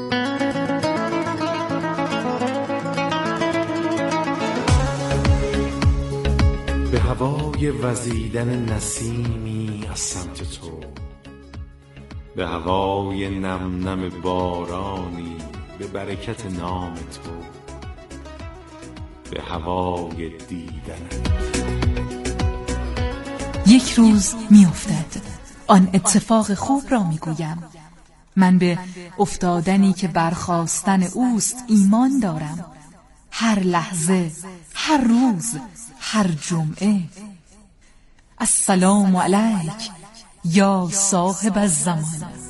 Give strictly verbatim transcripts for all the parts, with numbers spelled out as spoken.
به هوای وزیدن نسیمی از سمت تو، به هوای نم نم بارانی به برکت نام تو، به هوای دیدنت. یک روز می افتد، آن اتفاق خوب را می گویم. من به افتادنی که برخاستن اوست ایمان دارم. هر لحظه، هر روز، هر جمعه. السلام علیک یا صاحب الزمان.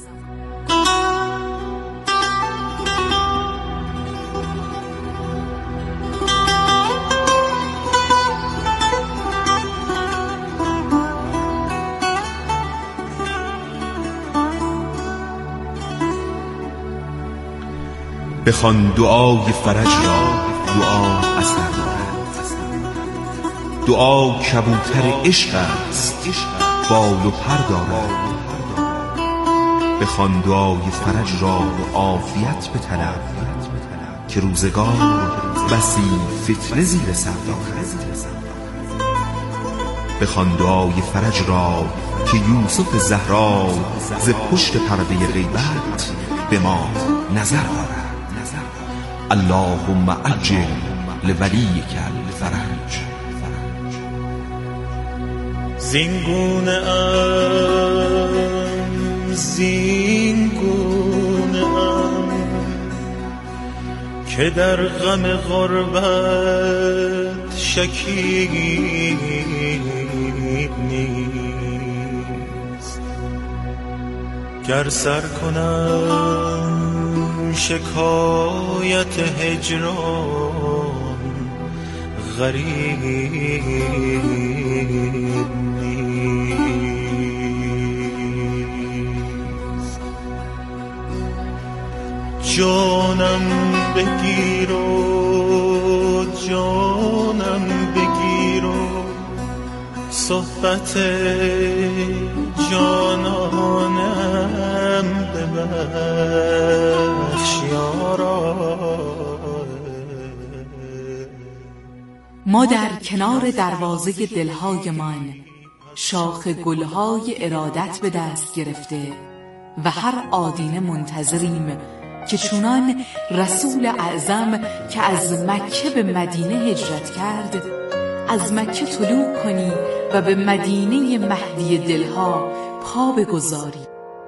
بخوان دعای فرج را، دعا اثر دارد. دعا کبوتر عشق است، بال و پر دارد. بخوان دعای فرج را و عافیت بطلب، که روزگار بسی فتنه زیر سر دارد. بخوان دعای فرج را که یوسف زهرا ز پشت پرده غیبت به ما نظر دارد. اللهم عجل لولیک الفرج. زینگونه ام زینگونه ام که در غم غربت شکیب نیست. گر سر کنم شکایت هجران غریب نیست. جانم بگیر و جانم بگیر و صحبت جانانم ببخش یارا. ما در کنار دروازه دلهایمان شاخ گلهای ارادت به دست گرفته و هر آدینه منتظریم که چونان رسول اعظم که از مکه به مدینه هجرت کرد، از مکه طلوع کنی و به مدینه مهدی دلها پا بگذاری.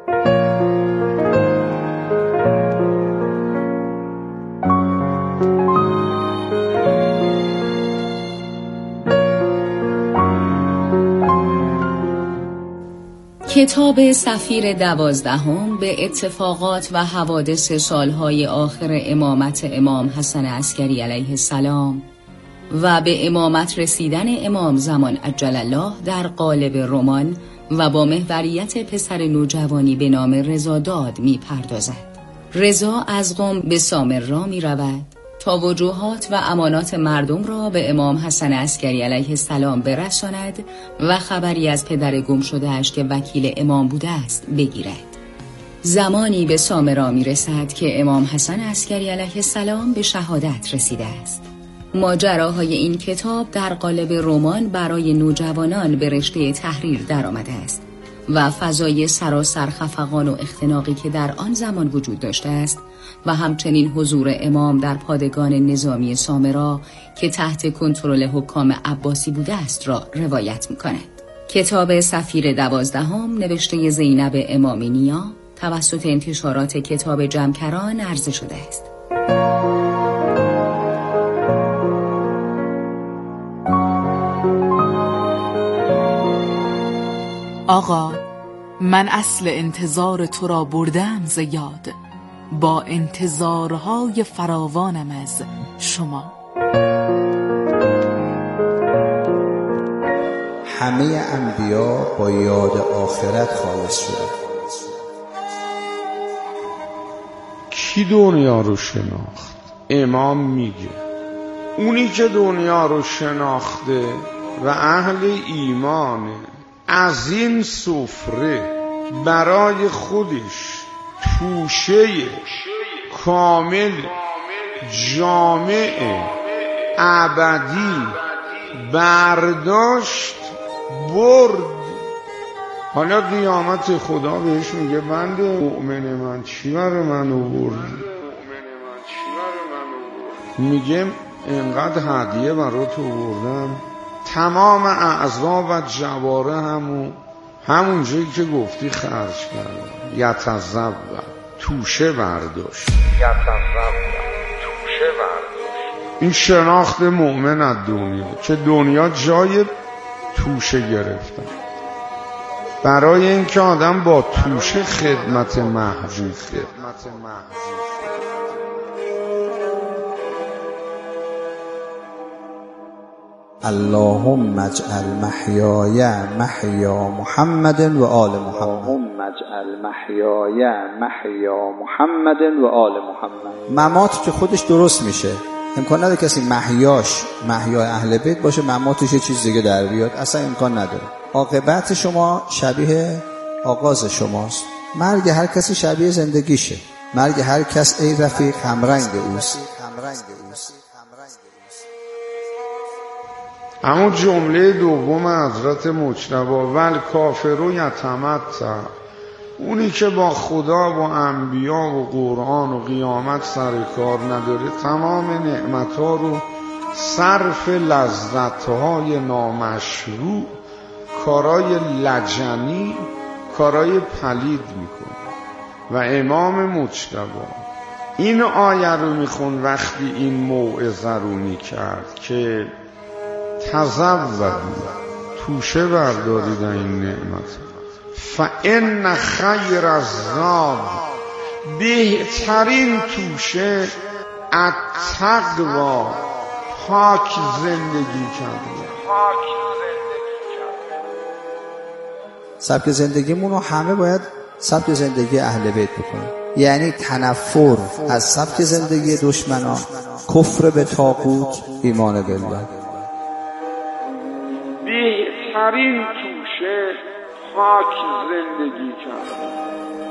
کتاب سفیر دوازدهم به اتفاقات و حوادث سالهای آخر امامت امام حسن عسکری علیه السلام و به امامت رسیدن امام زمان عجل الله در قالب رمان و با محوریت پسر نوجوانی به نام رضاداد می پردازد. رضا از قم به سامرا می رود تا وجوهات و امانات مردم را به امام حسن عسکری علیه السلام برساند و خبری از پدر گم شده‌اش که وکیل امام بوده است بگیرد. زمانی به سامرا می رسد که امام حسن عسکری علیه السلام به شهادت رسیده است. ماجراهای این کتاب در قالب رمان برای نوجوانان به رشته تحریر درآمده است و فضای سراسر خفقان و اختناقی که در آن زمان وجود داشته است و همچنین حضور امام در پادگان نظامی سامرا که تحت کنترل حکام عباسی بوده است را روایت می‌کند. کتاب سفیر دوازدهم نوشته زینب امامی نیا توسط انتشارات کتاب جمکران عرضه شده است. آقا، من اصل انتظار تو را بردم ز یاد، با انتظارهای فراوانم از شما. همه انبیا با یاد آخرت خالص شده. کی دنیا رو شناخت؟ امام میگه اونی که دنیا رو شناخته و اهل ایمانه، از این سفره برای خودش توشه کامل جامع ابدی برداشت برد. حالا قیامت خدا بهش میگه بنده مؤمن من چی برای من آوردی؟ میگه اینقدر هدیه برای تو آوردم، تمام اعضا و جوارحمو همون جایی که گفتی خرج کردم. یتذبذب توشه برداشت. این شناخت مؤمن از دنیا که دنیا جای توشه گرفتن، برای اینکه آدم با توشه خدمت محجوب خدمت محجوب اللهم اجعل محیای محیا محمد و آل محمد. اللهم اجعل محیای محیا محمد و آل محمد. ممات که خودش درست میشه، امکان نداره کسی محیاش محیای اهل بیت باشه مماتش یه چیز دیگه در بیاد، اصلا امکان نداره. عاقبت شما شبیه آغاز شماست. مرگ هر کسی شبیه زندگیشه. مرگ هر کس ای رفیق همرنگ اوست. اما جمله دوم حضرت مجتبی ول کافرو یتمتع، اونی که با خدا و انبیا و قرآن و قیامت سر کار نداره تمام نعمتها رو صرف لذتهای نامشروع، کارای لجنی، کارای پلید میکنه. و امام مجتبی این آیه رو میخون وقتی این موعظه رو میکرد که تزودوا، توشه بردارید این نعمت. فان خیر الزاد، بهترین توشه التقوا، پاک زندگی کردن. سبک زندگیمون رو همه باید سبک زندگی اهل بیت بکنیم، یعنی تنفر از سبک زندگی دشمنان، کفر به طاغوت، ایمان بالله. بهترین توشه پاک زندگی کردن.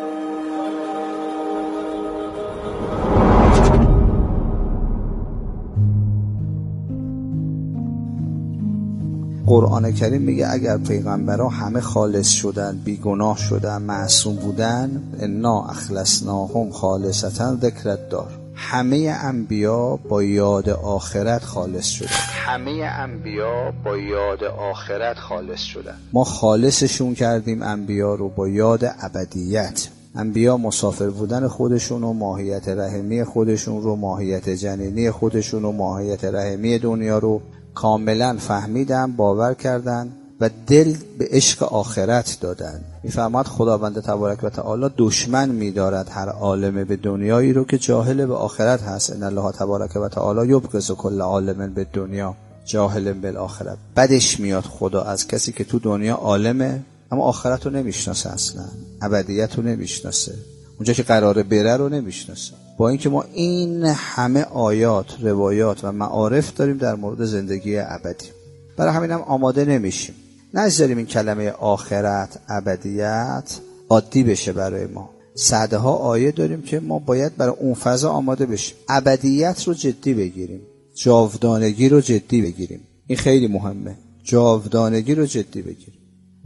قرآن کریم میگه اگر پیغمبرها همه خالص شدن، بیگناه شدن، معصوم بودن، انا اخلصناهم خالصتا ذکر الدار، همه انبیا با یاد آخرت خالص شدن. همه انبیا با یاد آخرت خالص شدن. ما خالصشون کردیم انبیا رو با یاد ابدیت. انبیا مسافر بودن خودشون و ماهیت رحمی خودشون رو، ماهیت جنینی خودشون و ماهیت رحمی دنیا رو کاملا فهمیدن، باور کردن و دل به عشق آخرت دادن. میفرماد خداوند تبارک و تعالی دشمن می‌دارد هر عالم به دنیایی رو که جاهل به آخرت هست. ان الله تبارک و تعالی یبغض کل عالم به دنیا جاهل بالآخرت. بدش میاد خدا از کسی که تو دنیا عالمه اما آخرت رو نمیشناسه، اصلا ابدیت رو نمیشناسه، اونجا که قراره بره رو نمیشناسه. با اینکه ما این همه آیات، روایات و معارف داریم در مورد زندگی ابدی، برای همین هم آماده نمیشیم. نذاریم این کلمه آخرت، ابدیت عادی بشه برای ما. صدها آیه داریم که ما باید برای اون فضا آماده بشیم. ابدیت رو جدی بگیریم، جاودانگی رو جدی بگیریم. این خیلی مهمه. جاودانگی رو جدی بگیریم.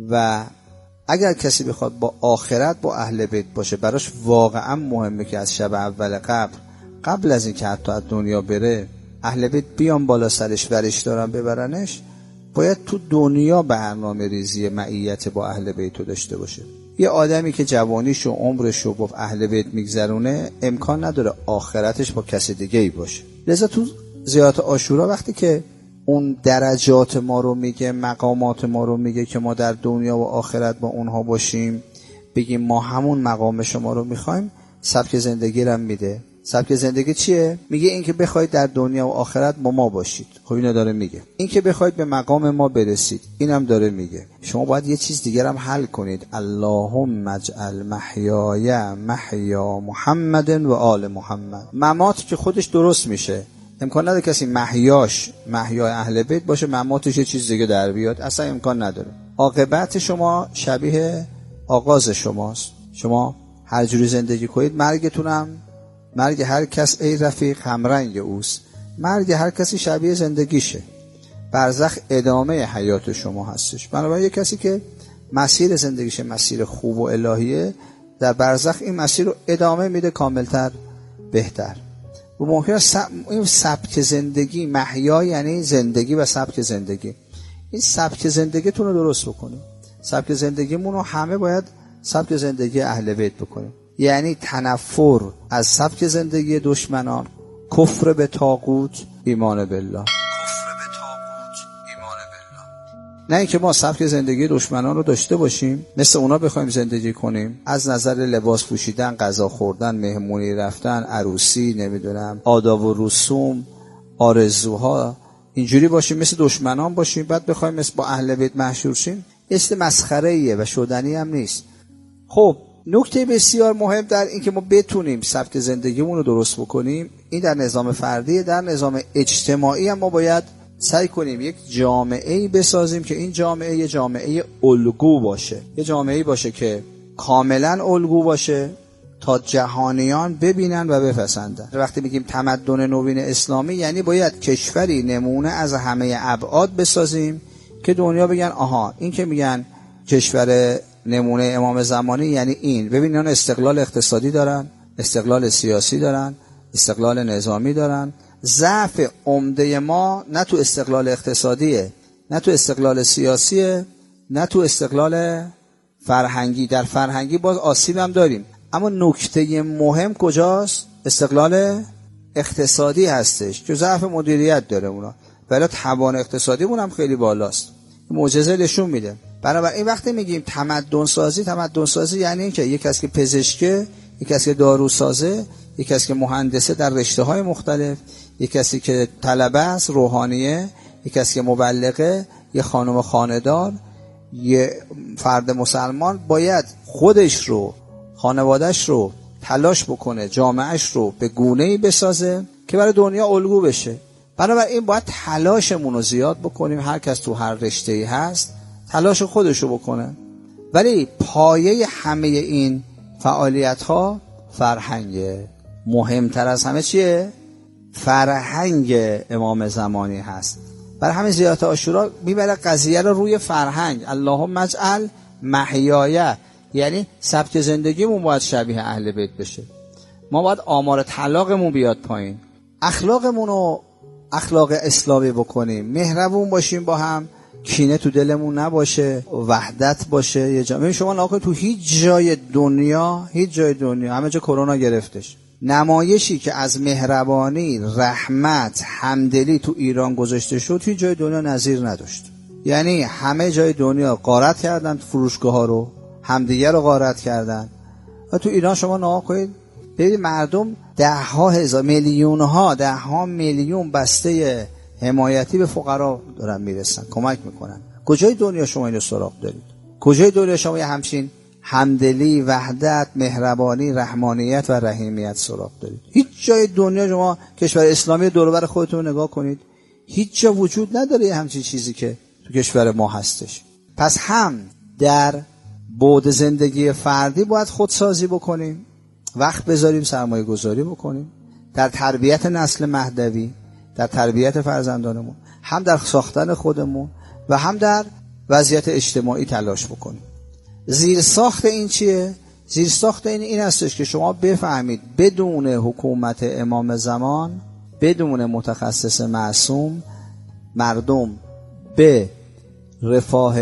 و اگر کسی بخواد با آخرت با اهل بیت باشه، براش واقعا مهمه که از شب اول قبر، قبل از این که حتی از دنیا بره، اهل بیت بیان بالا سرش ورش دارن ببرنش، باید تو دنیا برنامه ریزی معیت با اهل بیت رو داشته باشه. یه آدمی که جوانیش و عمرش رو با اهل بیت میگذرونه امکان نداره آخرتش با کسی دیگه ای باشه. لذا تو زیارت عاشورا وقتی که اون درجات ما رو میگه، مقامات ما رو میگه که ما در دنیا و آخرت با اونها باشیم، بگیم ما همون مقام شما رو میخوایم، سبک زندگی رو میده. سبک زندگی چیه؟ میگه این که بخواید در دنیا و آخرت با ما باشید. خب اینو داره میگه. این که بخواید به مقام ما برسید، اینم داره میگه. شما باید یه چیز دیگر هم حل کنید. اللهم اجعل محیای محیا محمد و آل محمد. ممات که خودش درست میشه، امکان نداره کسی محیاش محیای اهل بیت باشه مماتش یه چیز دیگه در بیاد، اصلا امکان نداره. عاقبت شما شبیه آغاز شماست. شما هر جوری زندگی کنید مرگتون هم مرگ هر کس ای رفیق همرنگ اوست. مرگ هر کسی شبیه زندگیشه. برزخ ادامه حیات شما هستش. بنابراین یک کسی که مسیر زندگیشه مسیر خوب و الهیه، در برزخ این مسیر رو ادامه میده کاملتر، بهتر. و ممکنه سب... این سبک زندگی، محیا یعنی زندگی و سبک زندگی، این سبک زندگیتون رو درست بکنیم. سبک زندگیمون رو همه باید سبک زندگی اهل بیت بکنیم. یعنی تنفر از سبک زندگی دشمنان، کفر به طاغوت، ایمان بالله. نه اینکه ما سبک زندگی دشمنان رو داشته باشیم، مثل اونا بخوایم زندگی کنیم، از نظر لباس پوشیدن، غذا خوردن، مهمونی رفتن، عروسی، نمیدونم آداب و رسوم، آرزوها، اینجوری باشیم، مثل دشمنان باشیم، بعد بخوایم مثل با اهل بیت محشور شیم. اسم مسخره‌ایه و شدنی هم نیست. خب نکته بسیار مهم در این که ما بتونیم سبک زندگیمون رو درست بکنیم، این در نظام فردی. در نظام اجتماعی هم ما باید سعی کنیم یک جامعه‌ای بسازیم که این جامعه یه جامعه الگو باشه، یه جامعه‌ای باشه که کاملا الگو باشه تا جهانیان ببینن و بپسندن. وقتی میگیم تمدن نوین اسلامی یعنی باید کشوری نمونه از همه ابعاد بسازیم که دنیا بگن آها این که میگن کشور نمونه امام زمانی یعنی این. ببین اینا استقلال اقتصادی دارن، استقلال سیاسی دارن، استقلال نظامی دارن. ضعف عمده ما نه تو استقلال اقتصادیه، نه تو استقلال سیاسیه، نه تو استقلال فرهنگی. در فرهنگی باز آسیب هم داریم، اما نکته مهم کجاست؟ استقلال اقتصادی هستش که ضعف مدیریت داره اونا، ولی توان اقتصادیمون هم خیلی بالاست. معجزه نشون میده. بنابراین وقتی میگیم تمدن سازی، تمدن سازی یعنی این که یک کسی که پزشکه، یک کسی که داروسازه، یک کسی که مهندسه در رشته‌های مختلف، یک کسی که طلبه است، روحانیه، یک کسی که مبلغه، یک خانم خانه‌دار، یک فرد مسلمان باید خودش رو، خانواده‌اش رو تلاش بکنه، جامعه‌اش رو به گونه‌ای بسازه که برای دنیا الگو بشه. بنابراین باید تلاشمون رو زیاد بکنیم. هر کس تو هر رشته‌ای هست تلاش خودش رو بکنه، ولی پایه همه این فعالیت‌ها فرهنگه. مهمتر از همه چیه؟ فرهنگ امام زمانی هست. برای همین زیارت عاشورا میبره قضیه رو روی فرهنگ. اللهم اجعل محیای، یعنی سبک زندگیمون باید شبیه اهل بیت بشه. ما باید آمار طلاقمون بیاد پایین، اخلاقمون رو اخلاق اسلامی بکنیم، مهربون باشیم با هم، کینه تو دلمون نباشه، وحدت باشه. یه جامعه شما ناکن تو هیچ جای دنیا، هیچ جای دنیا، همه جا کرونا گرفتش، نمایشی که از مهربانی، رحمت، همدلی تو ایران گذاشته شد هیچ جای دنیا نظیر نداشت. یعنی همه جای دنیا غارت کردن فروشگاه ها رو، همدیگه رو غارت کردن. و تو ایران شما نگاه کنید ببینید مردم ده ها هزار، میلیون ها، ده ها میلیون بسته حمایتی به فقرا دارن میرسن، کمک میکنن. کجای دنیا شما اینو سراغ دارید؟ کجای دنیا شما یه همچین همدلی، وحدت، مهربانی، رحمانیت و رحیمیت سراغ دارید؟ هیچ جای دنیا شما کشور اسلامی دور و بر خودتون نگاه کنید، هیچ جا وجود نداره یه همچین چیزی که تو کشور ما هستش. پس هم در بعد زندگی فردی باید خودسازی بکنیم، وقت بذاریم، سرمایه گذاری بکنیم در تربیت نسل مهدوی، در تربیت فرزندانمون، هم در ساختن خودمون و هم در وضعیت اجتماعی تلاش بکنیم. زیر ساخت این چیه؟ زیر ساخت این این هستش که شما بفهمید بدون حکومت امام زمان، بدون متخصص معصوم، مردم به رفاه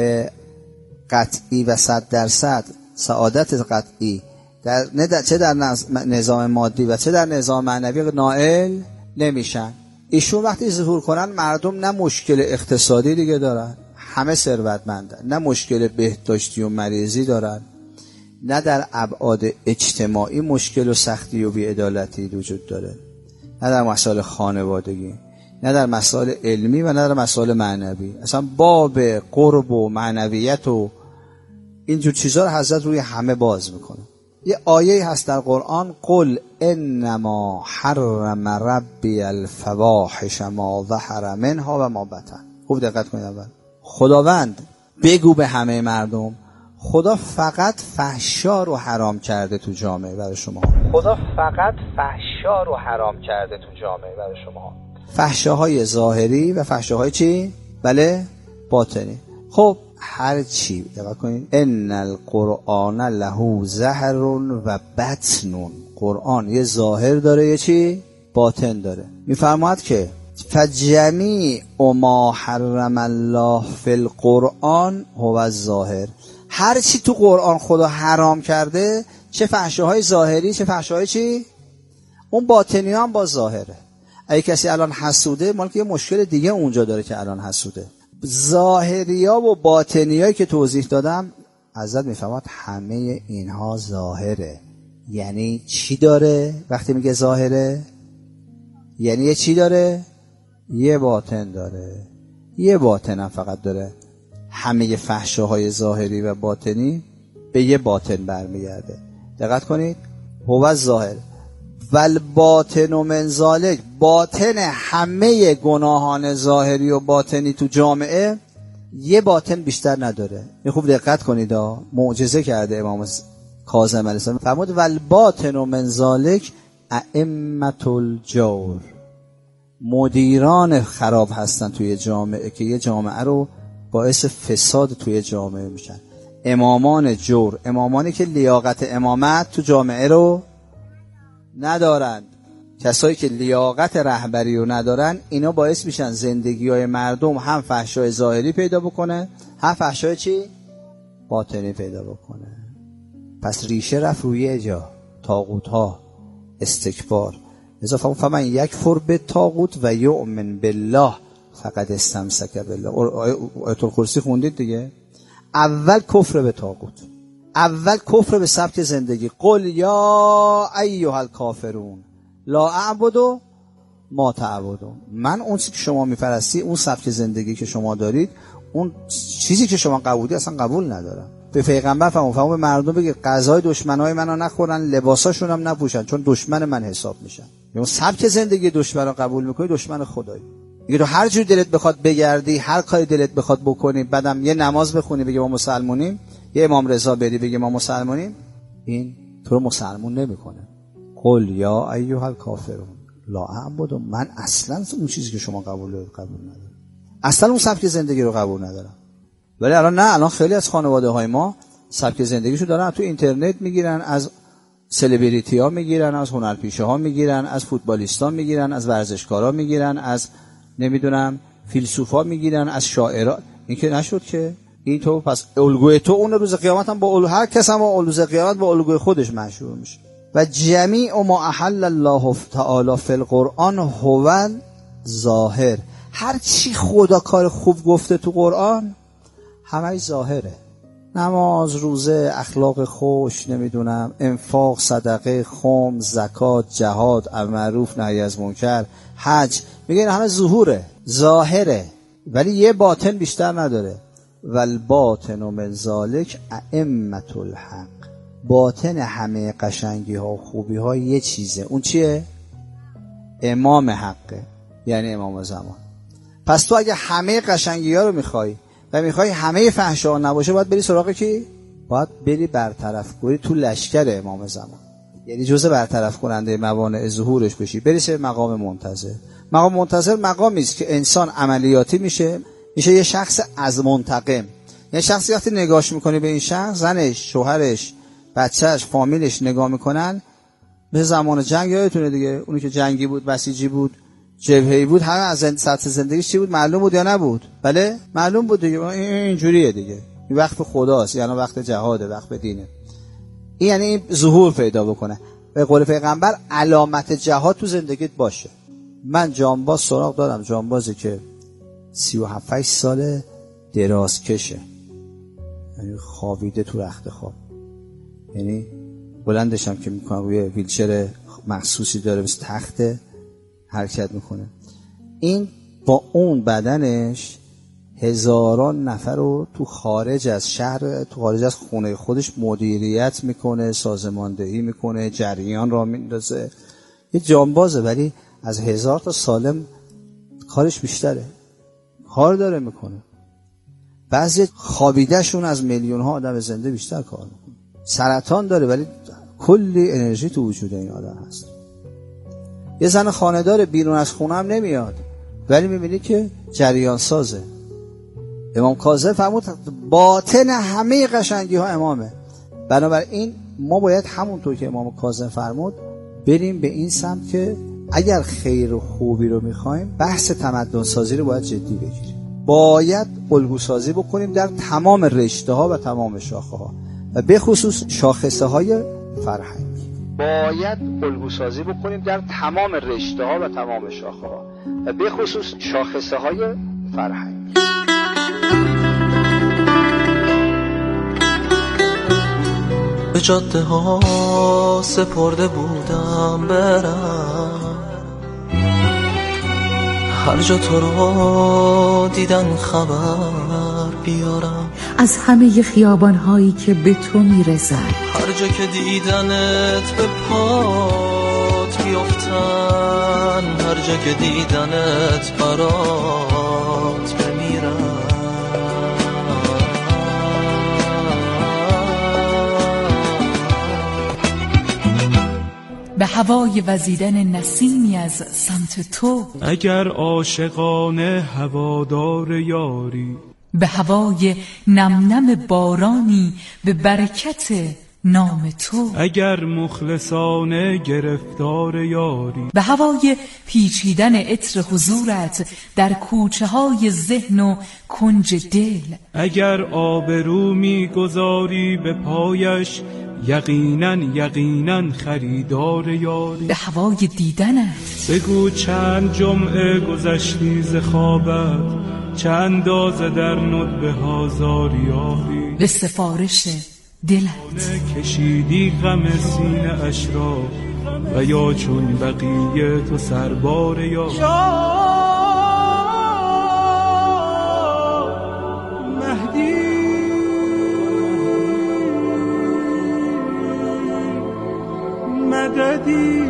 قطعی و صد درصد سعادت قطعی در چه در نظام مادی و چه در نظام معنوی نائل نمیشن. ایشون وقتی ظهور کنن مردم نه مشکل اقتصادی دیگه دارن، همه ثروتمندن، نه مشکل بهداشتی و مریضی دارن، نه در ابعاد اجتماعی مشکل و سختی و بی‌عدالتی وجود داره، نه در مسائل خانوادگی، نه در مسائل علمی و نه در مسائل معنوی. اصلا باب قرب و معنویت و اینجور چیزا رو حضرت روی همه باز میکنه. یه آیه هست در قرآن، قل انما حرم ربی الفواحش ما ظهر منها و ما بطن. خوب دقت کنید. اول خداوند بگو به همه مردم خدا فقط فحشا رو حرام کرده تو جامعه برای شما. خدا فقط فحشا فحشا رو حرام کرده تو جامعه برای شما. فحشاهای ظاهری و فحشاهای چی؟ بله باطنی. خب هر چی دقت کنید، ان القرآن له ظهر و بطن. قرآن یه ظاهر داره یه چی؟ باطن داره. میفرماد که فجمیع ما حرم الله فی القرآن هو الظاهر. هر چی تو قرآن خدا حرام کرده، چه فحشاهای ظاهری چه فحشاهای چی؟ اون باطنی هم با ظاهره. اگه کسی الان حسوده، مال که یه مشکل دیگه اونجا داره که الان حسوده. ظاهریا و باطنیایی که توضیح دادم حضرت میفهمد همه اینها ظاهره. یعنی چی داره وقتی میگه ظاهره؟ یعنی یه چی داره؟ یه باطن داره. یه باطن هم فقط داره. همه فحشاهای ظاهری و باطنی به یه باطن برمیگرده. دقت کنید، هو ظاهر ول باطن و من ذالک. باطن همه گناهان ظاهری و باطنی تو جامعه یه باطن بیشتر نداره. یه خوب دقت کنید ها، معجزه کرده امام کاظم علیه السلام. فرمود ول باطن و من ذالک ائمة الجور. مدیران خراب هستن توی جامعه که یه جامعه رو باعث فساد توی جامعه میشن. امامان جور، امامانی که لیاقت امامت تو جامعه رو ندارند. کسایی که لیاقت رهبری رو ندارن، اینا باعث میشن زندگی‌های مردم هم فحشای ظاهری پیدا بکنه، هم فحشای چی؟ باطنی پیدا بکنه. پس ریشه رفت روی جا، طاغوت‌ها، استکبار. اضافه فمن یکفر بالطاغوت و یؤمن بالله فقد استمسک بالله. آیت الکرسی خوندید دیگه. اول کفر به طاغوت، اول کفر به سبک زندگی. قل یا ایها الکافرون لا اعبد ما تعبدون. من اون چیزی که شما میپرستی، اون سبک زندگی که شما دارید، اون چیزی که شما قبولی اصلا قبول ندارم. به پیغمبر فرمود فرمود به مردم بگید غذای دشمنای منو نخورن، لباساشون هم نپوشن، چون دشمن من حساب میشن. اون سبک زندگی دشمن رو قبول میکنی، دشمن خدایی. دیگه تو هر جور دلت بخواد بگردی، هر کاری دلت بخواد بکنی، بعدم یه نماز بخونی بگی ما مسلمونیم، یه امام رضا بری بگی ما مسلمونیم، این تو رو مسلمون نمیکنه. قل یا ایها الکافرون لا اعبد. من اصلا اون چیزی که شما قبول دارید قبول ندارم، اصلا اون سبک زندگی رو قبول ندارم. ولی الان نه، الان خیلی از خانواده های ما سبک زندگیشو دارن تو اینترنت میگیرن، از سلبریتی ها میگیرن، از هنرپیشه ها میگیرن، از فوتبالیستا میگیرن، از ورزشکارا میگیرن، از نمیدونم فیلسوفا میگیرن، از شاعرا. این که نشد که این تو پس الگوی تو اون روز قیامت هم با الگو، هر کس هم با روز قیامت با الگوی خودش مشهور میشه. و جمیع ما احل الله تعالی فی القرآن هو ظاهر. هر چی خدا کار خوب گفته تو قرآن همه ظاهره. نماز، روزه، اخلاق خوش، نمیدونم انفاق، صدقه، خم، زکات، جهاد، امر معروف، نهی از منکر، حج، میگه این همه ظهوره، ظاهره، ولی یه باطن بیشتر نداره. والباطن من ذالک ائمة الحق. باطن همه قشنگی ها و خوبی ها یه چیزه، اون چیه؟ امام حقه، یعنی امام زمان. پس تو اگه همه قشنگی ها رو میخوای و میخوای همه فحشا نباشه، باید بری سراغ کی؟ باید بری برطرف کنی تو لشکر امام زمان، یعنی جزء برطرف کننده موانع ظهورش بشی، بری به مقام منتظر. مقام منتظر مقامی است که انسان عملیاتی میشه، میشه یه شخص از منتقم. یه شخصی وقتی نگاهش میکنی به این شخص، زنش، شوهرش، بچهش، فامیلش نگاه میکنن، به زمان جنگ یادتونه دیگه، اونی که جنگی بود، بسیجی بود، جبهه‌ای بود، همه از سطح زندگیش چی بود؟ معلوم بود یا نبود؟ بله معلوم بود دیگه. این جوریه دیگه، این وقت خداست، یعنی وقت جهاده، وقت دینه. این یعنی این ظهور پیدا بکنه. به قول پیغمبر علامت جهاد تو زندگیت باشه. من جانباز سراغ دارم، جانبازی که سی و هفت ساله دراز کشه، یعنی خوابیده تو رخت خواب، یعنی بلندشم که میکنم روی ویلچر مخصوصی داره، مثل تخته حرکت میکنه. این با اون بدنش هزاران نفر رو تو خارج از شهر، تو خارج از خونه خودش مدیریت میکنه، سازماندهی میکنه، جریان را میندازه. یه جانبازه، ولی از هزار تا سالم کارش بیشتره، کار داره میکنه. بعضی خوابیدهشون از میلیون ها آدم زنده بیشتر کار میکنه. سرطان داره ولی کلی انرژی تو وجود این آدم هست. یه زن خانه‌دار بیرون از خونه هم نمیاد، ولی میبینی که جریان سازه. امام کاظم فرمود باطن همه قشنگی ها امامه. بنابراین ما باید همونطور که امام کاظم فرمود بریم به این سمت که اگر خیر و خوبی رو میخوایم بحث تمدن سازی رو باید جدی بگیریم. باید الگو سازی بکنیم در تمام رشته ها و تمام شاخه ها و به خصوص شاخصه های فرهنگی. باید الگو سازی بکنیم در تمام رشته ها و تمام شاخه ها و به خصوص شاخصه های فرهنگی. به جاده ها سپرده بودم برم، هر جا تو رو دیدن خبر بیارم، از همه خیابان هایی که به تو میرسد، هر جا که دیدنت به پات بیفتن، هر جا که دیدنت برات بمیرم. به هوای وزیدن نسیمی از سمت تو، اگر عاشقانه هوادار یاری، به هوای نم نم بارانی به برکت نام تو، اگر مخلصانه گرفتار یاری، به هوای پیچیدن عطر حضورت در کوچه های ذهن و کنج دل، اگر آبرو میگذاری به پایش یقینا یقینا خریدار یاری، به هوای دیدنت بگو چند جمعه گذشتی ز خوابت، چند اندازه در ندبه ها زاریاری، به سفارش دلت کشیدی غم سینه اش را و یا چون بقیه تو سربار یاری. مهدی مددی.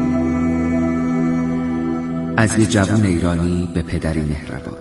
از یه جوان ایرانی به پدری مهربان.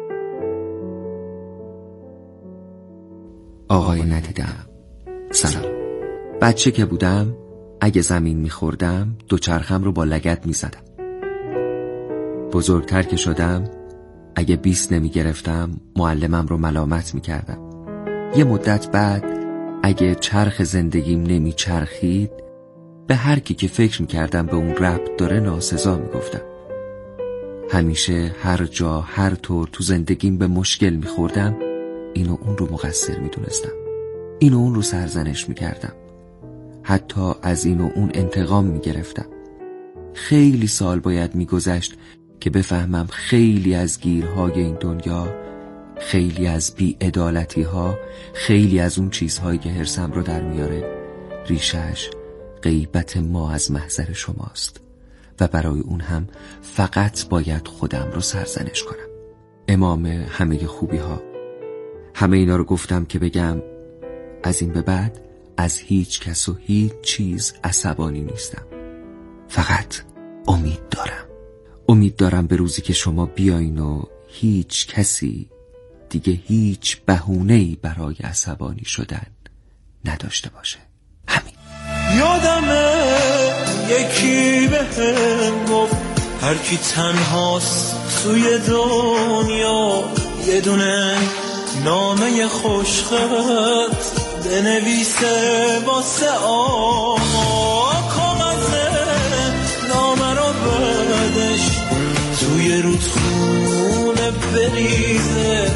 آقای ندیدم، سلام. بچه که بودم اگه زمین میخوردم دوچرخم رو با لگد میزدم. بزرگتر که شدم اگه بیست نمیگرفتم معلمم رو ملامت میکردم. یه مدت بعد اگه چرخ زندگیم نمیچرخید به هر کی که فکر میکردم به اون ربط داره ناسزا میگفتم. همیشه هر جا هر طور تو زندگیم به مشکل میخوردم اینو اون رو مقصر میدونستم، اینو اون رو سرزنش میکردم، حتی از اینو اون انتقام میگرفتم. خیلی سال باید میگذشت که بفهمم خیلی از گیرهای این دنیا، خیلی از بی‌عدالتی ها، خیلی از اون چیزهایی که حرصم رو در میاره ریشش غیبت ما از محضر شماست و برای اون هم فقط باید خودم رو سرزنش کنم. امام همه خوبی ها. همه اینا رو گفتم که بگم از این به بعد از هیچ کس و هیچ چیز عصبانی نیستم. فقط امید دارم. امید دارم به روزی که شما بیاین و هیچ کسی دیگه هیچ بهونه‌ای برای عصبانی شدن نداشته باشه. همین. یادمه یکی بهم گفت هر کی تنهاست توی دنیا یه دونه نامه خوشخط بنویسه واسه آقا، کاغذ نامه رو بعدش توی رودخونه بریزه،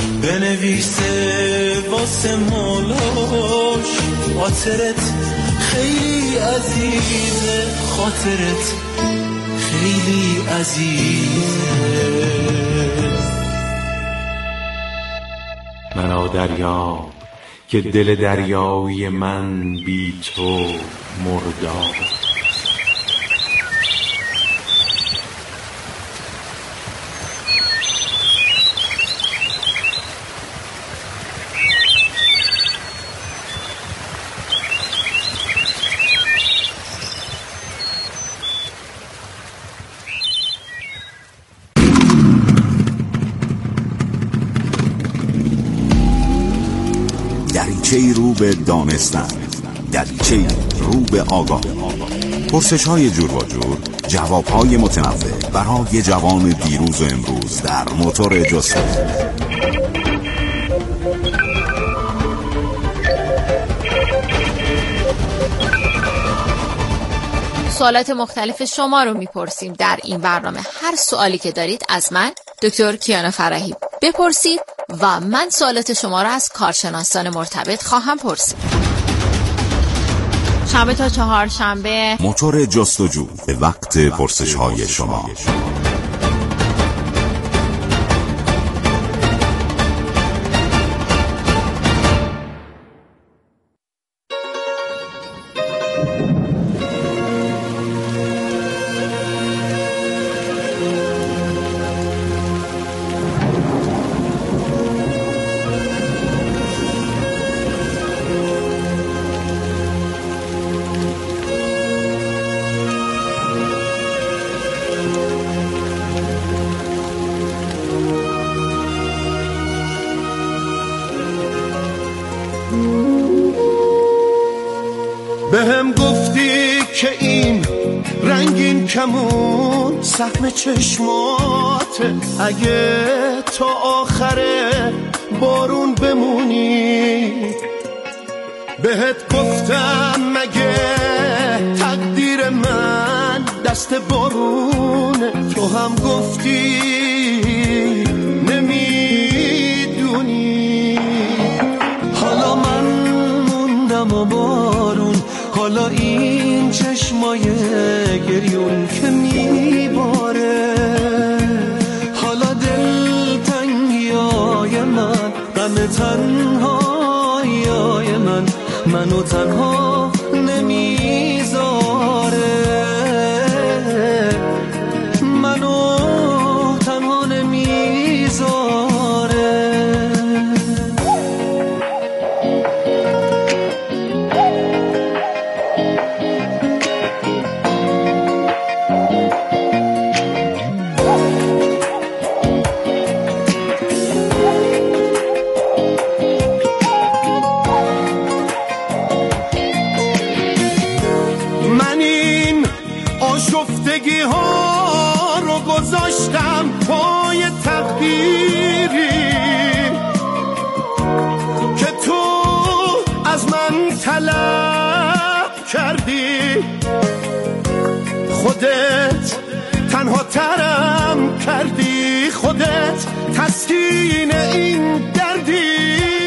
بنویسه واسه مولاش خاطرت خیلی عزیزه، خاطرت خیلی عزیزه. مرا دریا که دل دریایی من بی تو مردار. دریچه‌ای رو به دانستن، دریچه‌ای رو به آگاه. پرسش‌های جور و جور جوابهای متنوع برای جوان دیروز و امروز در موتور جستجو. سوالات مختلف شما رو میپرسیم در این برنامه. هر سوالی که دارید از من دکتر کیانا فرحی بپرسید و من سوالات شما رو از کارشناسان مرتبط خواهم پرسید. شنبه تا چهارشنبه موتور جستجو، به وقت پرسش های شما. بهم گفتی که این رنگین کمون سهم چشماته، اگه تا آخر بارون بمونی. بهت گفتم مگه تقدیر من دست بارونه، تو هم گفتی نمیدونی. حالا من موندم و بارون، حالا این چشمای گریون که میباره، حالا دل تنگیای من، غم تنهایای من، منو تنها نمیذاره، منو تنها نمیذاره. آشفتگی ها رو گذاشتم پای تقدیری که تو از من طلب کردی. خودت تنها ترم کردی، خودت تسکین این دردی.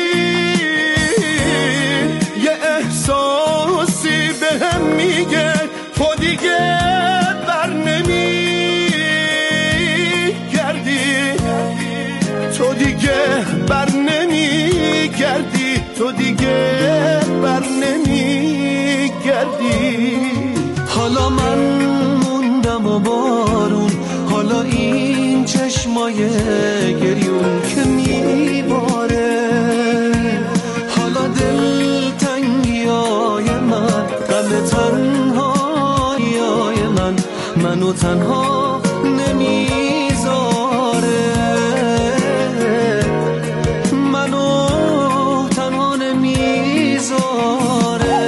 یه احساسی بهم میگه تو دیگه بر نمیگردی، تو دیگه بر نمیگردی، تو دیگه بر نمیگردی. حالا من موندم و بارون، حالا این چشمای گریون که میباره، حالا دل تنگیای من، غم تنهایای من، منو تنها نمیذاره، منو تنها نمیذاره.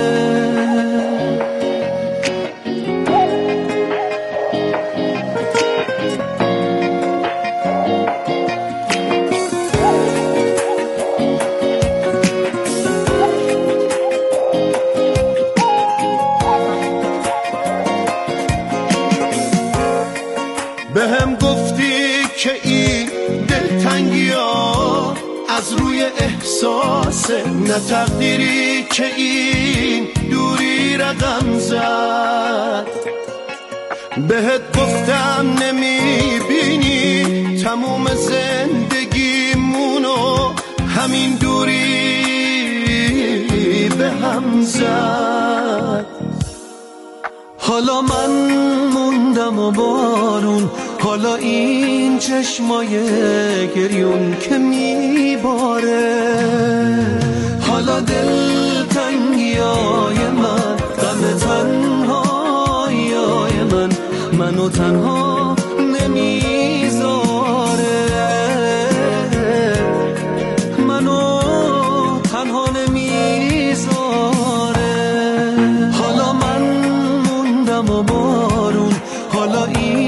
بهم گفتی که این دلتنگی ها از روی احساسه، نه تقدیری که این دوری رقم زد. بهت گفتم نمیبینی تموم زندگیمونو همین دوری به هم زد. حالا من موندم و بارون، حالا این چشمای گریون که میباره، حالا دل تنگیای من، غم تنهایای من، منو تنها نمی